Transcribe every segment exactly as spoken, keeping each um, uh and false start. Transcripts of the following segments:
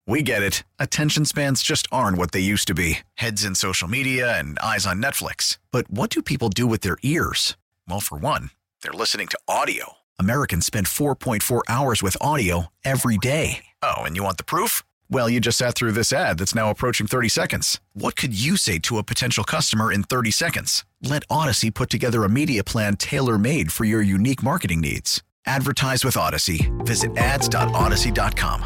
We get it. Attention spans just aren't what they used to be. Heads in social media and eyes on Netflix. But what do people do with their ears? Well, for one, they're listening to audio. Americans spend four point four hours with audio every day. Oh, and you want the proof? Well, you just sat through this ad that's now approaching thirty seconds. What could you say to a potential customer in thirty seconds? Let Odyssey put together a media plan tailor-made for your unique marketing needs. Advertise with Odyssey. Visit ads dot odyssey dot com.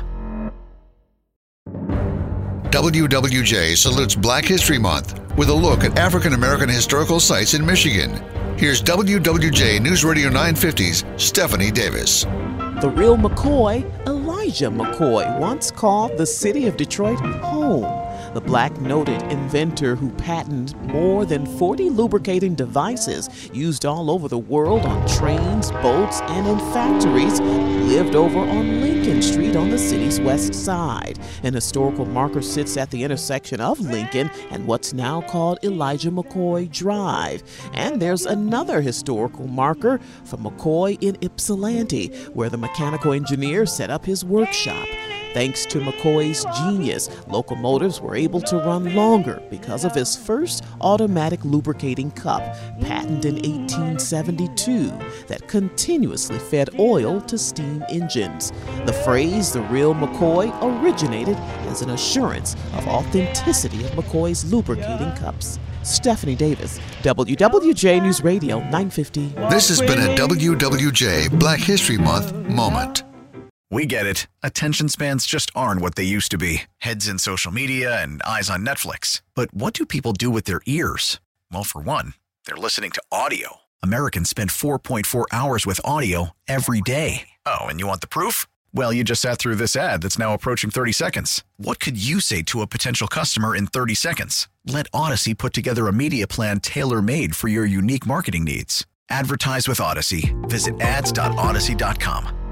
W W J salutes Black History Month with a look at African American historical sites in Michigan. Here's W W J News Radio nine fifty's Stephanie Davis. The real McCoy, Elijah McCoy, once called the city of Detroit home. The black noted inventor who patented more than forty lubricating devices used all over the world on trains, boats, and in factories lived over on Lincoln Street on the city's west side. An historical marker sits at the intersection of Lincoln and what's now called Elijah McCoy Drive. And there's another historical marker for McCoy in Ypsilanti, where the mechanical engineer set up his workshop. Thanks to McCoy's genius, locomotives were able to run longer because of his first automatic lubricating cup, patented in eighteen seventy-two, that continuously fed oil to steam engines. The phrase, the real McCoy, originated as an assurance of authenticity of McCoy's lubricating cups. Stephanie Davis, W W J News Radio nine fifty. This has been a W W J Black History Month moment. We get it. Attention spans just aren't what they used to be. Heads in social media and eyes on Netflix. But what do people do with their ears? Well, for one, they're listening to audio. Americans spend four point four hours with audio every day. Oh, and you want the proof? Well, you just sat through this ad that's now approaching thirty seconds. What could you say to a potential customer in thirty seconds? Let Odyssey put together a media plan tailor-made for your unique marketing needs. Advertise with Odyssey. Visit ads dot odyssey dot com.